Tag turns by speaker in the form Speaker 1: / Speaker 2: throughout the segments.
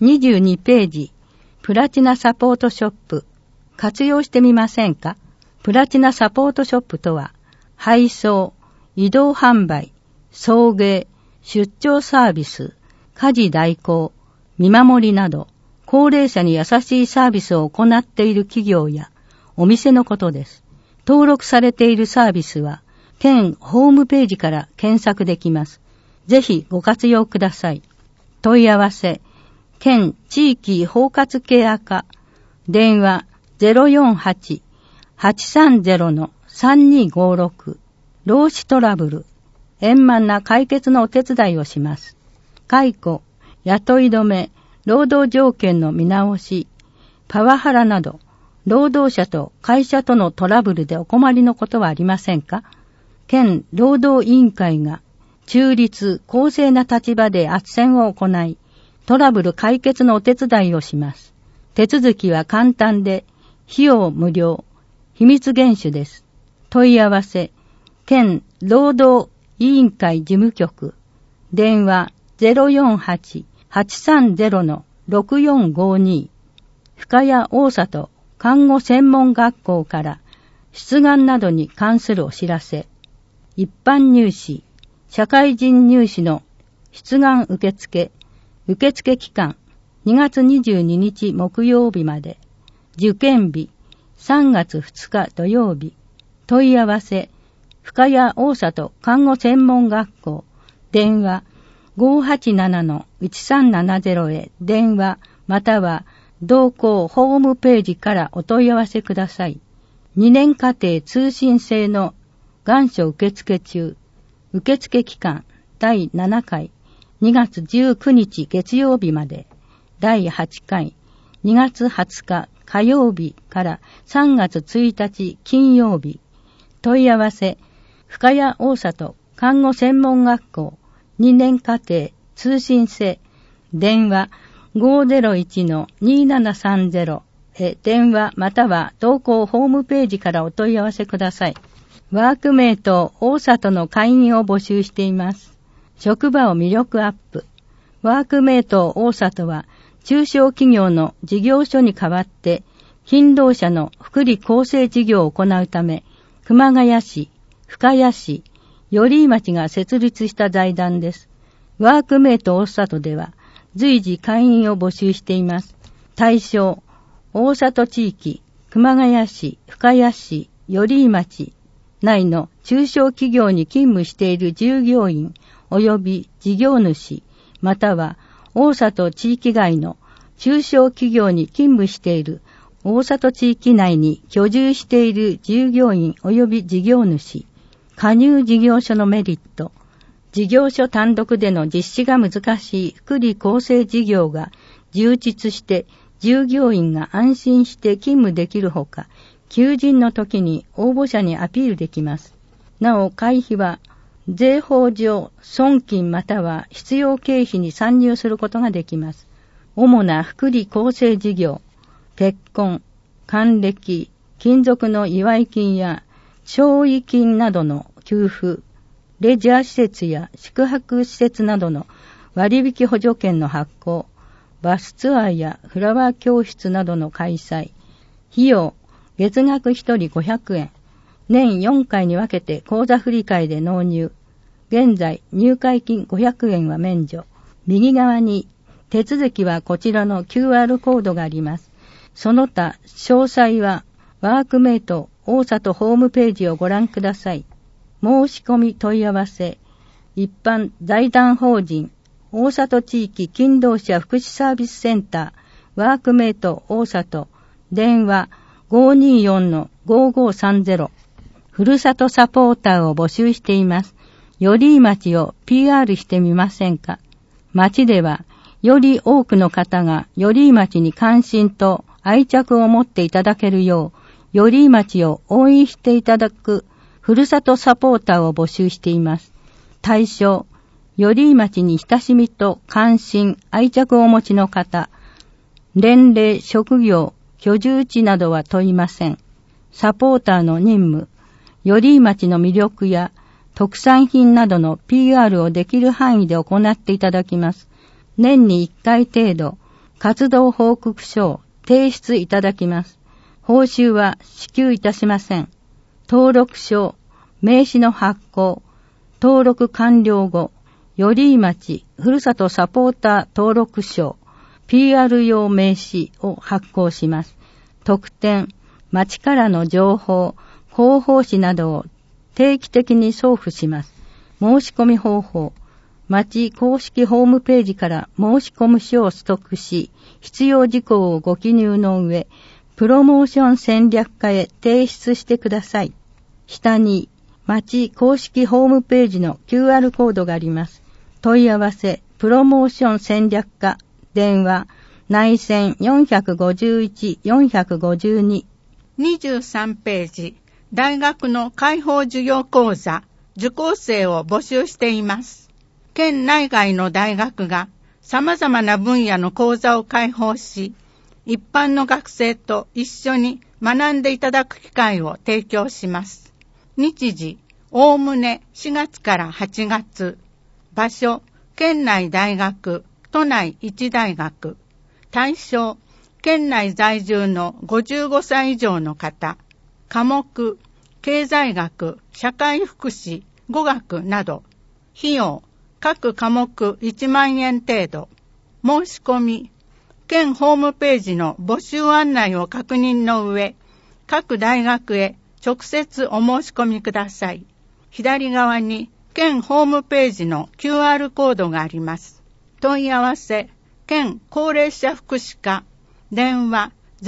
Speaker 1: 22ページ、プラチナサポートショップ、活用してみませんか？プラチナサポートショップとは、配送、移動販売、送迎、出張サービス、家事代行、見守りなど、高齢者に優しいサービスを行っている企業やお店のことです。登録されているサービスは、県ホームページから検索できます。ぜひご活用ください。問い合わせ、県地域包括ケア課、電話 048-830-3256、労使トラブル、円満な解決のお手伝いをします。解雇、雇い止め、労働条件の見直し、パワハラなど、労働者と会社とのトラブルでお困りのことはありませんか？県労働委員会が中立、公正な立場で斡旋を行い、トラブル解決のお手伝いをします。手続きは簡単で、費用無料、秘密厳守です。問い合わせ、県労働委員会事務局、電話 048-830-6452、深谷大里看護専門学校から出願などに関するお知らせ、一般入試、社会人入試の出願受付期間2月22日木曜日まで、受験日3月2日土曜日、問い合わせ、深谷大里看護専門学校、電話 587-1370 へ電話または同校ホームページからお問い合わせください。2年課程通信制の願書受付中、受付期間第7回2月19日月曜日まで、第8回2月20日火曜日から3月1日金曜日、問い合わせ、深谷大里看護専門学校2年課程通信制、電話 501-2730 へ電話または同校ホームページからお問い合わせください。ワークメイト大里の会員を募集しています。職場を魅力アップ。ワークメイト大里は中小企業の事業所に代わって勤労者の福利厚生事業を行うため、熊谷市、深谷市、寄居町が設立した財団です。ワークメイト大里では随時会員を募集しています。対象、大里地域、熊谷市、深谷市、寄居町内の中小企業に勤務している従業員及び事業主、または大里地域外の中小企業に勤務している大里地域内に居住している従業員及び事業主、加入事業所のメリット、事業所単独での実施が難しい福利厚生事業が充実して従業員が安心して勤務できるほか、求人の時に応募者にアピールできます。なお、会費は税法上損金または必要経費に参入することができます。主な福利厚生事業、結婚、還暦、勤続の祝い金や弔慰金などの給付、レジャー施設や宿泊施設などの割引補助券の発行、バスツアーやフラワー教室などの開催、費用、月額1人500円、年4回に分けて口座振替で納入、現在入会金500円は免除、右側に手続きはこちらの QR コードがあります。その他詳細はワークメイト大里ホームページをご覧ください。申し込み問い合わせ、一般財団法人大里地域勤労者福祉サービスセンターワークメイト大里、電話 524-5530、ふるさとサポーターを募集しています。寄居町を PR してみませんか？町ではより多くの方が寄居町に関心と愛着を持っていただけるよう、寄居町を応援していただくふるさとサポーターを募集しています。対象、寄居町に親しみと関心、愛着をお持ちの方、年齢、職業、居住地などは問いません。サポーターの任務、寄居町の魅力や特産品などの PR をできる範囲で行っていただきます。年に1回程度、 活動報告書を提出いただきます。報酬は支給いたしません。登録書、名刺の発行、登録完了後、寄居町ふるさとサポーター登録書、PR 用名刺を発行します。特典、町からの情報、広報誌などを定期的に送付します。申し込み方法、町公式ホームページから申し込む書を取得し、必要事項をご記入の上、プロモーション戦略課へ提出してください。下に、町公式ホームページの QR コードがあります。問い合わせ、プロモーション戦略課、電話、内線451-452。
Speaker 2: 23ページ、大学の開放授業講座、受講生を募集しています。県内外の大学が様々な分野の講座を開放し、一般の学生と一緒に学んでいただく機会を提供します。日時、おおむね4月から8月。場所、県内大学、都内一大学。対象、県内在住の55歳以上の方。科目、経済学、社会福祉、語学など。費用、各科目1万円程度。申し込み、県ホームページの募集案内を確認の上、各大学へ直接お申し込みください。左側に県ホームページの QR コードがあります。問い合わせ、県高齢者福祉課、電話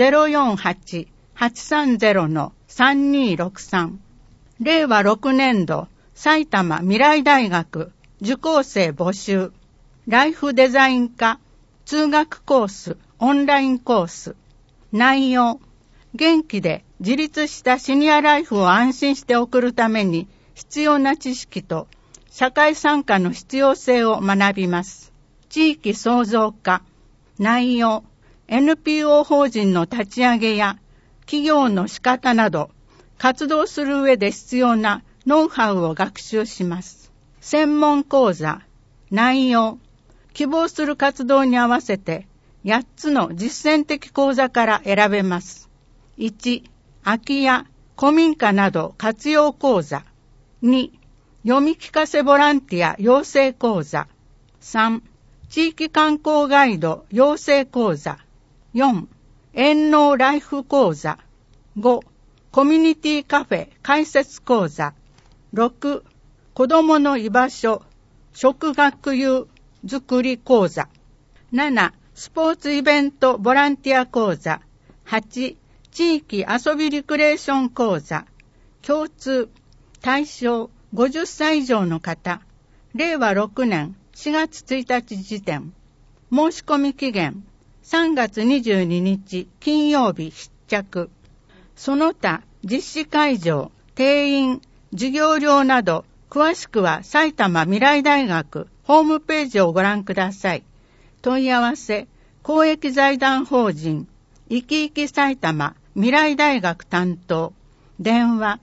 Speaker 2: 048-830-3263。令和6年度埼玉未来大学受講生募集。ライフデザイン科通学コース、オンラインコース。内容、元気で自立したシニアライフを安心して送るために必要な知識と社会参加の必要性を学びます。地域創造化。内容、NPO 法人の立ち上げや企業の仕方など活動する上で必要なノウハウを学習します。専門講座。内容、希望する活動に合わせて8つの実践的講座から選べます。1、空き家、古民家など活用講座。2、読み聞かせボランティア養成講座。3、地域観光ガイド養成講座。4、遠農ライフ講座。5、コミュニティカフェ開設講座。6、子どもの居場所食学友づくり講座。7、スポーツイベントボランティア講座。8、地域遊びリクレーション講座。共通、対象50歳以上の方。令和6年4月1日時点。申し込み期限3月22日金曜日必着。その他実施会場、定員、授業料など詳しくは埼玉未来大学ホームページをご覧ください。問い合わせ、公益財団法人いきいき埼玉未来大学担当。電話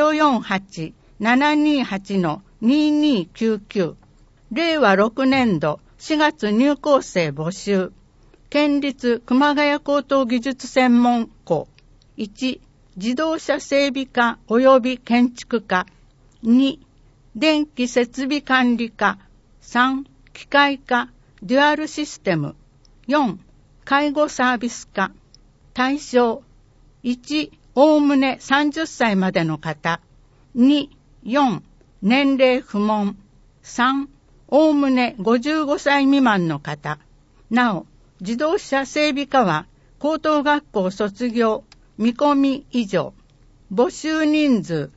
Speaker 2: 048-728-2299。令和6年度4月入校生募集。県立熊谷高等技術専門校。1、自動車整備科及び建築科。2、電気設備管理科。3、機械科デュアルシステム。4、介護サービス科。対象、1、おおむね30歳までの方。2、4、年齢不問。3、おおむね55歳未満の方。なお、自動車整備科は高等学校卒業見込み以上。募集人数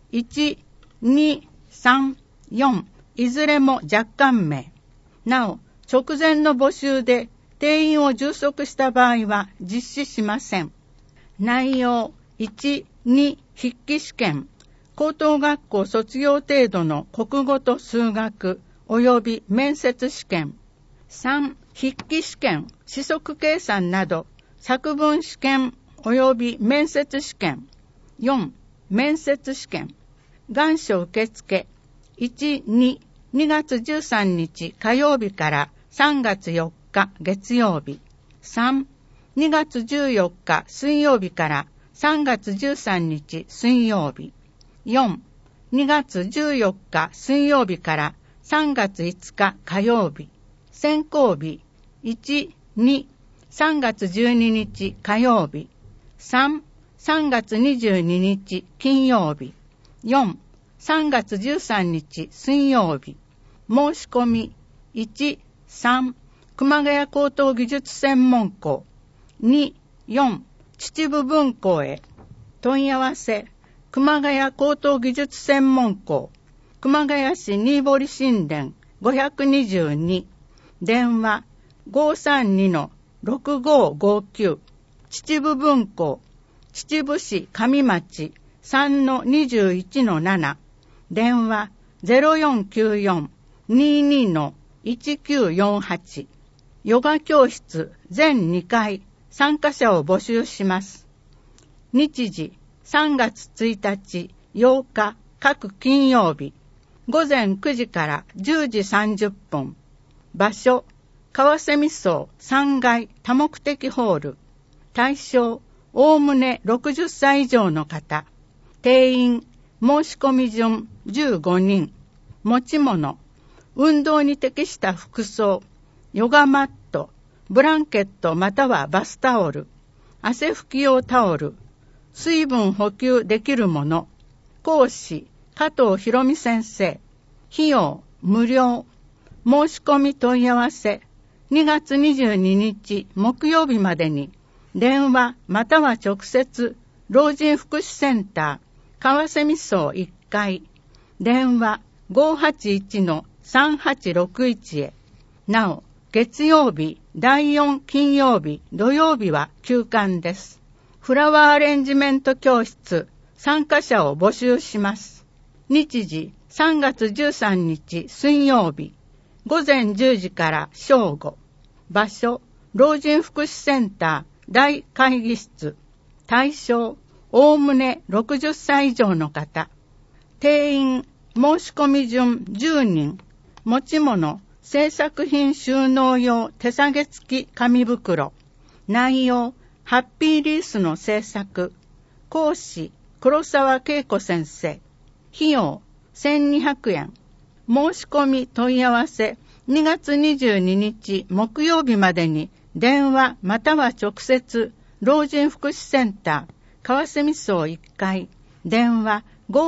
Speaker 2: 1、2、3、4いずれも若干名。なお、直前の募集で定員を充足した場合は実施しません。内容1、2筆記試験、高等学校卒業程度の国語と数学及び面接試験。3、筆記試験、指則計算など作文試験及び面接試験。4、面接試験。願書受付1、2月13日火曜日から3月4日月曜日。 3、2月14日水曜日から3月13日水曜日。4、2月14日水曜日から3月5日火曜日。選考日。1、2、3月12日火曜日。3、3月22日金曜日。4、3月13日水曜日。申し込み。1、3、熊谷高等技術専門校。2、4、秩父分校へ。問い合わせ。熊谷高等技術専門校。熊谷市新堀新田522。電話 532-6559。秩父分校。秩父市上町 3-21-7。電話 0494-22-1948。ヨガ教室全2回参加者を募集します。日時3月1日8日各金曜日午前9時から10時30分。場所川蝉荘3階多目的ホール。対象おおむね60歳以上の方。定員申し込み順15人。持ち物運動に適した服装、ヨガマット、ブランケットまたはバスタオル、汗拭き用タオル、水分補給できるもの。講師加藤博美先生。費用無料。申し込み問い合わせ2月22日木曜日までに電話または直接老人福祉センター川蝉荘1階電話 581-3861 へ。なお月曜日第4金曜日土曜日は休館です。フラワーアレンジメント教室参加者を募集します。日時3月13日水曜日午前10時から正午。場所老人福祉センター大会議室。対象おおむね60歳以上の方。定員申し込み順10人。持ち物製作品収納用手提げ付き紙袋。内容ハッピーリースの制作。講師黒沢恵子先生。費用1200円。申し込み問い合わせ2月22日木曜日までに電話または直接老人福祉センター川蝉荘1階電話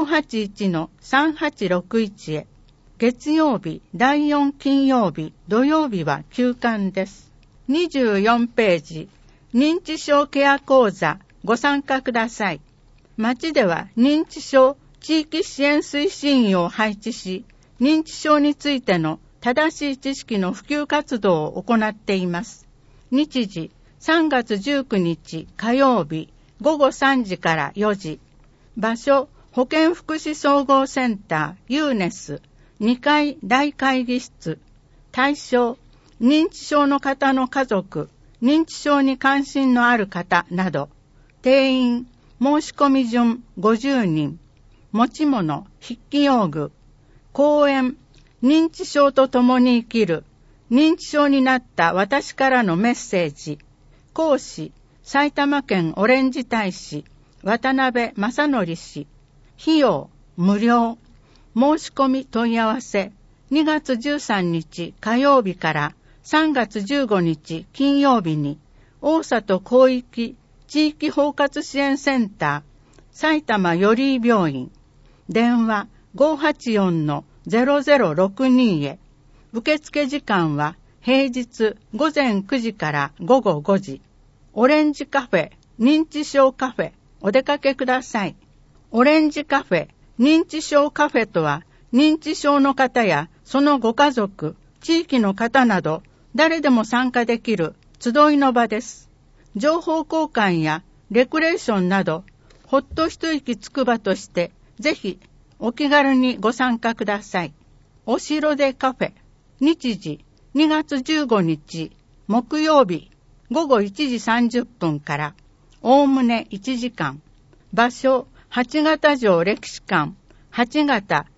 Speaker 2: 581-3861 へ。月曜日第4金曜日土曜日は休館です。24ページ認知症ケア講座ご参加ください。町では認知症地域支援推進員を配置し認知症についての正しい知識の普及活動を行っています。日時3月19日火曜日午後3時から4時。場所保健福祉総合センターユーネス2階大会議室。対象認知症の方の家族、認知症に関心のある方など。定員申し込み順50人。持ち物筆記用具。講演認知症と共に生きる認知症になった私からのメッセージ。講師埼玉県オレンジ大使渡辺正則氏。費用無料。申し込み問い合わせ2月13日火曜日から3月15日金曜日に大里広域地域包括支援センター埼玉より病院電話 584-0062 へ。受付時間は平日午前9時から午後5時。オレンジカフェ認知症カフェお出かけください。オレンジカフェ認知症カフェとは認知症の方やそのご家族、地域の方など誰でも参加できる集いの場です。情報交換やレクレーションなどほっと一息つく場としてぜひお気軽にご参加ください。お城でカフェ。日時2月15日木曜日午後1時30分からおおむね1時間。場所八形城歴史館八形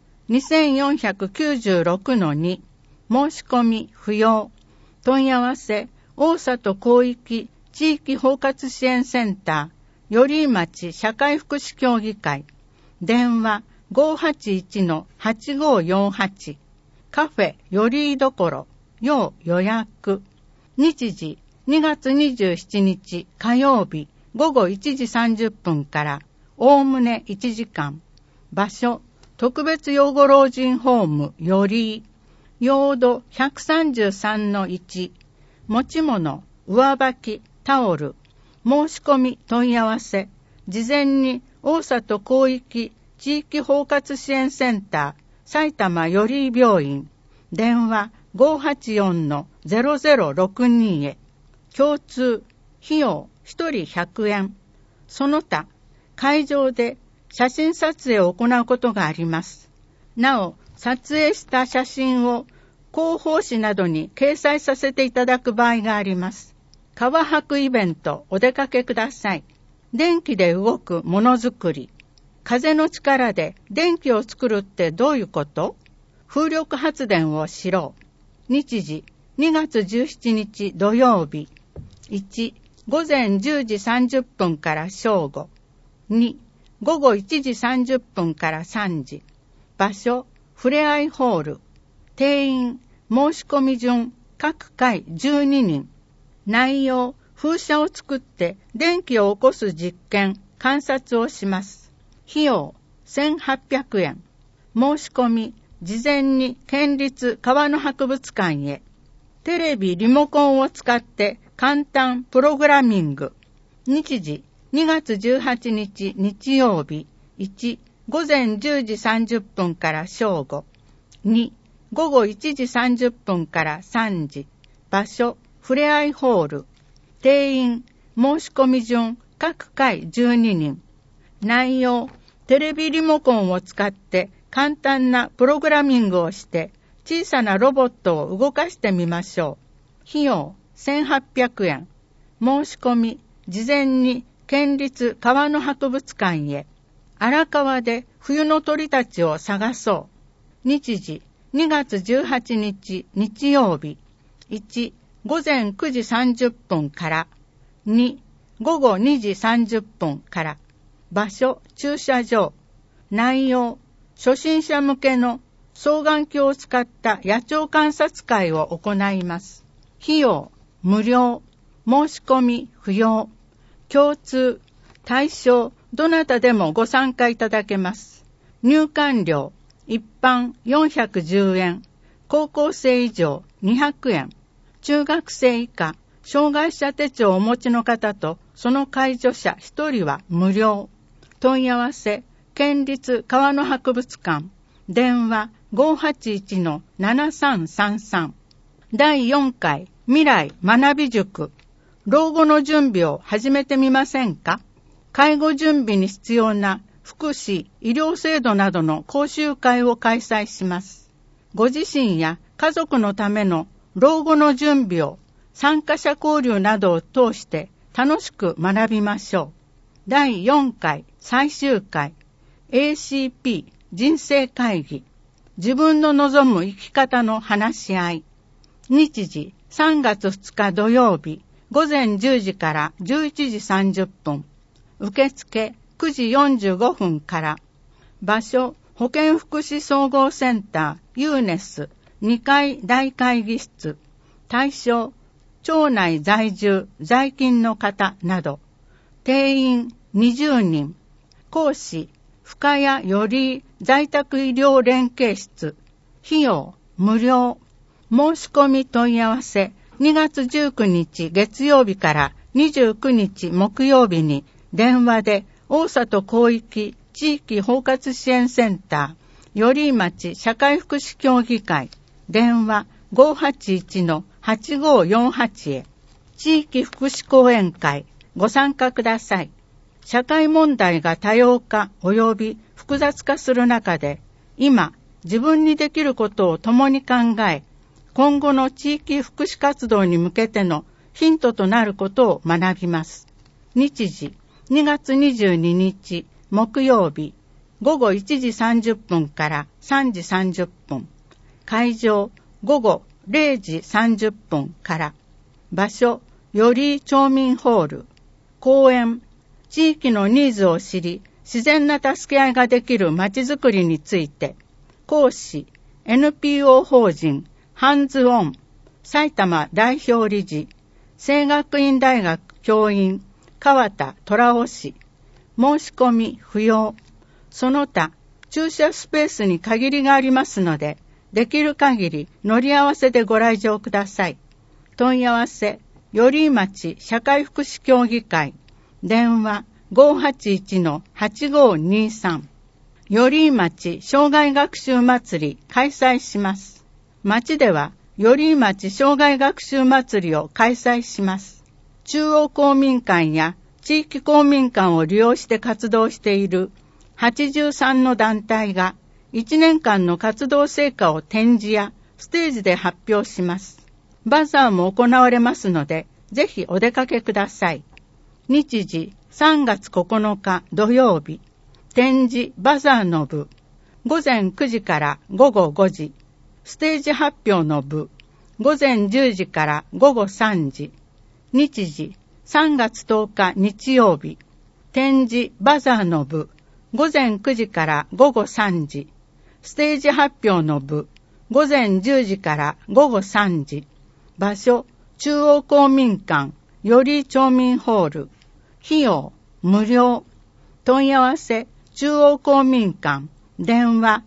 Speaker 2: 2496-2。申し込み不要。問い合わせ大里広域地域包括支援センター、寄居町社会福祉協議会、電話 581-8548、カフェよりどころ、要予約。日時2月27日火曜日午後1時30分からおおむね1時間。場所、特別養護老人ホームより、用土 133-1、持ち物、上履き、タオル、申し込み問い合わせ、事前に大里広域地域包括支援センター、埼玉より病院、電話 584-0062 へ。共通、費用1人100円。その他、会場で写真撮影を行うことがあります。なお、撮影した写真を広報誌などに掲載させていただく場合があります。川博イベントお出かけください。電気で動くものづくり。風の力で電気を作るってどういうこと？風力発電をしろ。日時2月17日土曜日。1、午前10時30分から正午。2、午後1時30分から3時。場所、ふれあいホール。定員、申し込み順、各回12人。内容、風車を作って電気を起こす実験、観察をします。費用、1800円。申し込み、事前に県立川の博物館へ。テレビリモコンを使って簡単プログラミング。日時、2月18日日曜日。1、午前10時30分から正午。2、午後1時30分から3時。場所、ふれあいホール。定員、申し込み順、各回12人。内容、テレビリモコンを使って簡単なプログラミングをして小さなロボットを動かしてみましょう。費用、1800円。申し込み、事前に県立川の博物館へ。荒川で冬の鳥たちを探そう。日時、2月18日日曜日。1、午前9時30分から。2、午後2時30分から。場所、駐車場。内容、初心者向けの双眼鏡を使った野鳥観察会を行います。費用、無料。申し込み、不要。共通、対象、どなたでもご参加いただけます。入館料、一般410円。高校生以上200円。中学生以下、障害者手帳をお持ちの方とその介助者1人は無料。問い合わせ、県立川の博物館。電話 581-7333。第4回未来学び塾。老後の準備を始めてみませんか？介護準備に必要な福祉、医療制度などの講習会を開催します。ご自身や家族のための老後の準備を参加者交流などを通して楽しく学びましょう。第4回最終回 ACP 人生会議。自分の望む生き方の話し合い。日時3月2日土曜日午前10時から11時30分。受付9時45分から。場所、保健福祉総合センターユーネス2階大会議室。対象、町内在住、在勤の方など。定員20人。講師、深谷より在宅医療連携室。費用、無料。申し込み問い合わせ、2月19日月曜日から29日木曜日に電話で大里広域地域包括支援センター、寄居町社会福祉協議会、電話 581-8548 へ。地域福祉講演会、ご参加ください。社会問題が多様化及び複雑化する中で、今、自分にできることを共に考え、今後の地域福祉活動に向けてのヒントとなることを学びます。日時、2月22日木曜日、午後1時30分から3時30分。会場、午後0時30分から。 場所、より町民ホール。公園、地域のニーズを知り、自然な助け合いができるまちづくりについて、講師、NPO 法人、ハンズオン、埼玉代表理事、聖学院大学教員、川田虎夫氏。申し込み不要。その他、駐車スペースに限りがありますので、できる限り乗り合わせでご来場ください。問い合わせ、寄居町社会福祉協議会。電話 581-8523。寄居町障害学習祭り開催します。町では寄居町障害学習祭りを開催します。中央公民館や地域公民館を利用して活動している83の団体が1年間の活動成果を展示やステージで発表します。バザーも行われますので、ぜひお出かけください。日時3月9日土曜日、展示バザーの部、午前9時から午後5時、ステージ発表の部、午前10時から午後3時、日時3月10日日曜日、展示バザーの部、午前9時から午後3時、ステージ発表の部、午前10時から午後3時、場所、中央公民館、寄居町民ホール、費用、無料、問い合わせ、中央公民館、電話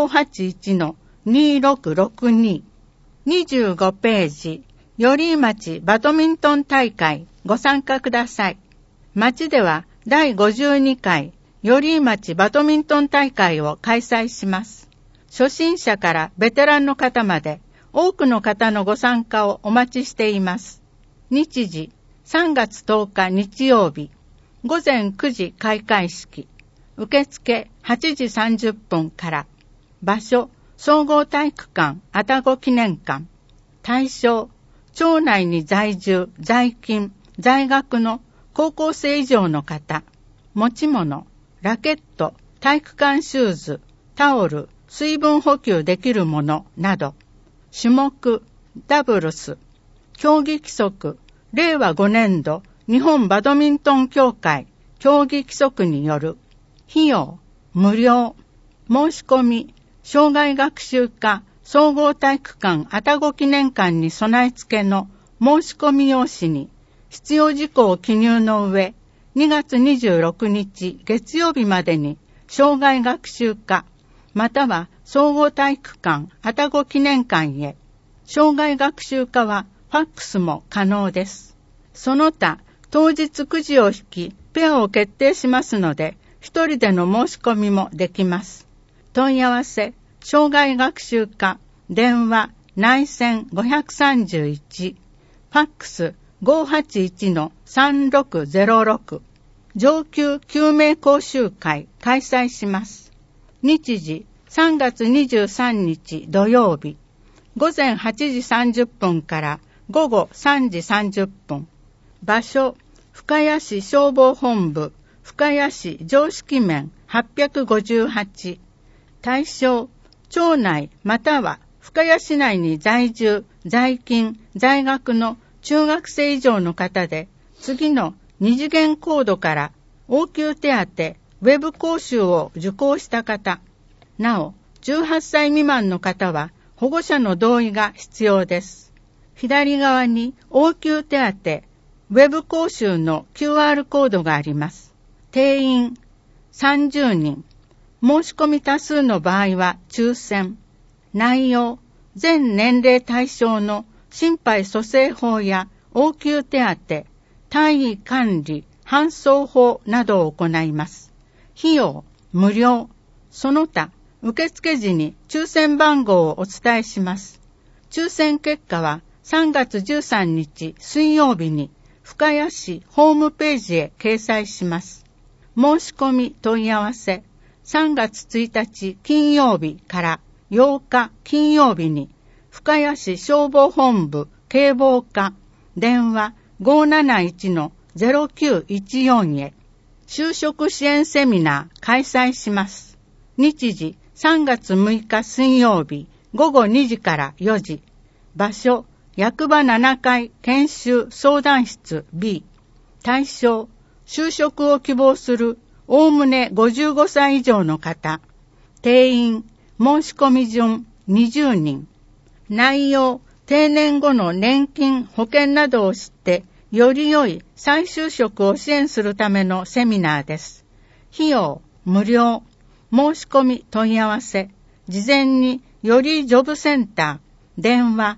Speaker 2: 581-2662、25ページ、寄居町バドミントン大会ご参加ください。町では第52回寄居町バドミントン大会を開催します。初心者からベテランの方まで多くの方のご参加をお待ちしています。日時3月10日日曜日、午前9時開会式、受付8時30分から。場所、総合体育館愛宕記念館。対象、町内に在住、在勤、在学の高校生以上の方。持ち物、ラケット、体育館シューズ、タオル、水分補給できるものなど。種目、ダブルス。競技規則、令和5年度日本バドミントン協会競技規則による。費用、無料。申し込み、障害学習課総合体育館愛宕記念館に備え付けの申し込み用紙に必要事項を記入の上、2月26日月曜日までに障害学習課または総合体育館愛宕記念館へ。障害学習課はファックスも可能です。その他、当日くじを引き、ペアを決定しますので、一人での申し込みもできます。問い合わせ、障害学習課、電話、内線531、ファックス 581-3606、上級救命講習会開催します。日時、3月23日土曜日、午前8時30分から午後3時30分。場所、深谷市消防本部、深谷市常識面858。対象、町内または深谷市内に在住、在勤、在学の中学生以上の方で、次の二次元コードから応急手当、ウェブ講習を受講した方。なお、18歳未満の方は保護者の同意が必要です。左側に応急手当、ウェブ講習の QR コードがあります。定員30人。申し込み多数の場合は抽選。内容、全年齢対象の心肺蘇生法や応急手当、単位管理、搬送法などを行います。費用、無料。その他、受付時に抽選番号をお伝えします。抽選結果は3月13日水曜日に深谷市ホームページへ掲載します。申し込み問い合わせ、3月1日金曜日から8日金曜日に深谷市消防本部警防課電話 571-0914 へ就職支援セミナー開催します。日時3月6日水曜日午後2時から4時。場所、 役場7階研修相談室 B。対象、就職を希望するおおむね55歳以上の方。定員、申し込み順20人。内容、定年後の年金、保険などを知って、より良い再就職を支援するためのセミナーです。費用、無料。申し込み問い合わせ。事前によりジョブセンター、電話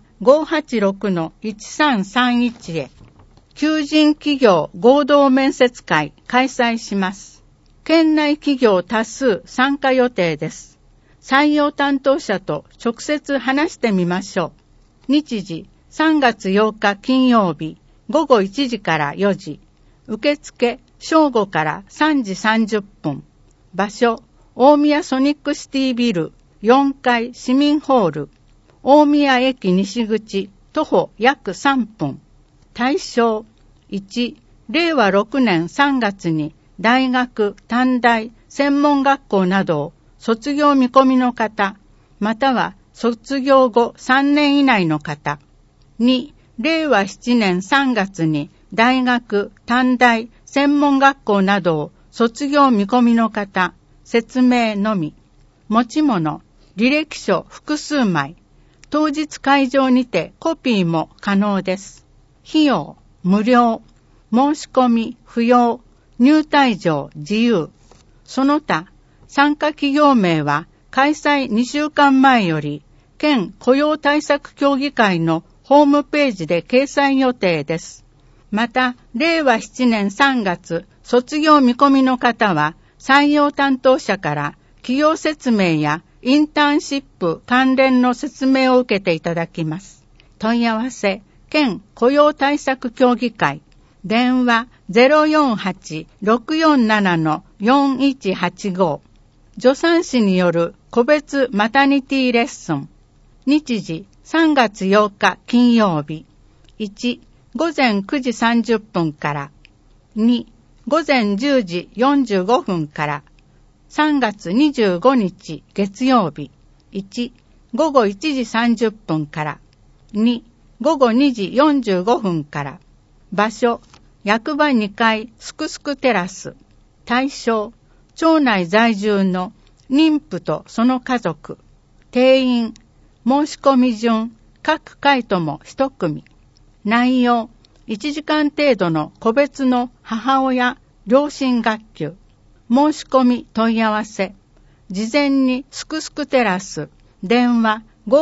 Speaker 2: 586-1331 へ。求人企業合同面接会開催します。県内企業多数参加予定です。採用担当者と直接話してみましょう。日時、3月8日金曜日、午後1時から4時。受付、正午から3時30分。場所、大宮ソニックシティビル、4階市民ホール。大宮駅西口、徒歩約3分。対象、1、令和6年3月に大学、短大、専門学校などを卒業見込みの方、または卒業後3年以内の方。2、令和7年3月に大学、短大、専門学校などを卒業見込みの方、説明のみ。持ち物、履歴書複数枚。当日会場にてコピーも可能です。費用、無料。申し込み、不要。入退場、自由。その他、参加企業名は開催2週間前より、県雇用対策協議会のホームページで掲載予定です。また、令和7年3月、卒業見込みの方は、採用担当者から企業説明やインターンシップ関連の説明を受けていただきます。問い合わせ、県雇用対策協議会。電話 048-647-4185。助産師による個別マタニティレッスン。日時3月8日金曜日。1、午前9時30分から。2、午前10時45分から。3月25日月曜日。1、午後1時30分から。2、午後2時45分から。場所、役場2階すくすくテラス。対象、町内在住の妊婦とその家族。定員、申し込み順、各回とも1組。内容、1時間程度の個別の母親、両親学級。申し込み問い合わせ。事前にすくすくテラス、電話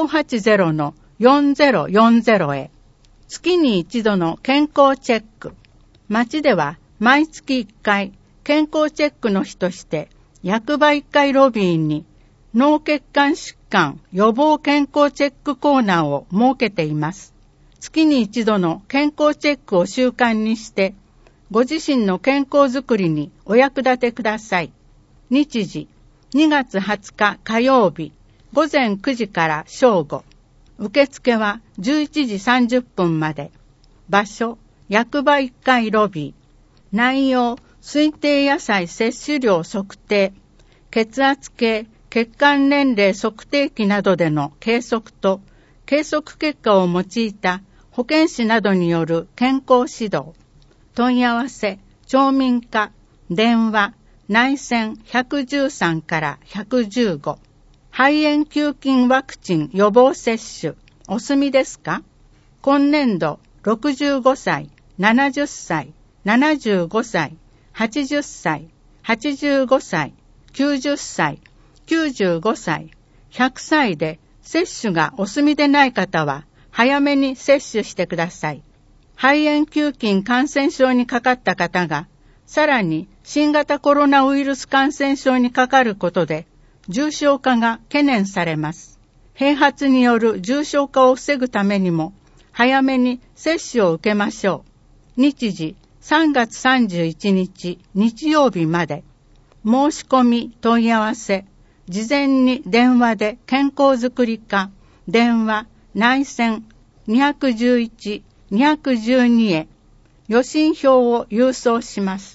Speaker 2: 580-4040 へ。月に一度の健康チェック。町では毎月1回健康チェックの日として役場1階ロビーに脳血管疾患予防健康チェックコーナーを設けています。月に一度の健康チェックを習慣にしてご自身の健康づくりにお役立てください。日時2月20日火曜日午前9時から正午。受付は11時30分まで。場所、役場1階ロビー。内容、推定野菜摂取量測定、血圧計、血管年齢測定器などでの計測と、計測結果を用いた保健師などによる健康指導。問い合わせ、町民課、電話、内線113から115。肺炎球菌ワクチン予防接種、お済みですか？今年度、65歳、70歳、75歳、80歳、85歳、90歳、95歳、100歳で接種がお済みでない方は早めに接種してください。肺炎球菌感染症にかかった方がさらに新型コロナウイルス感染症にかかることで重症化が懸念されます。併発による重症化を防ぐためにも早めに接種を受けましょう。日時3月31日日曜日まで。申し込み問い合わせ。事前に電話で健康づくり課、電話、内線211、212へ予診票を郵送します。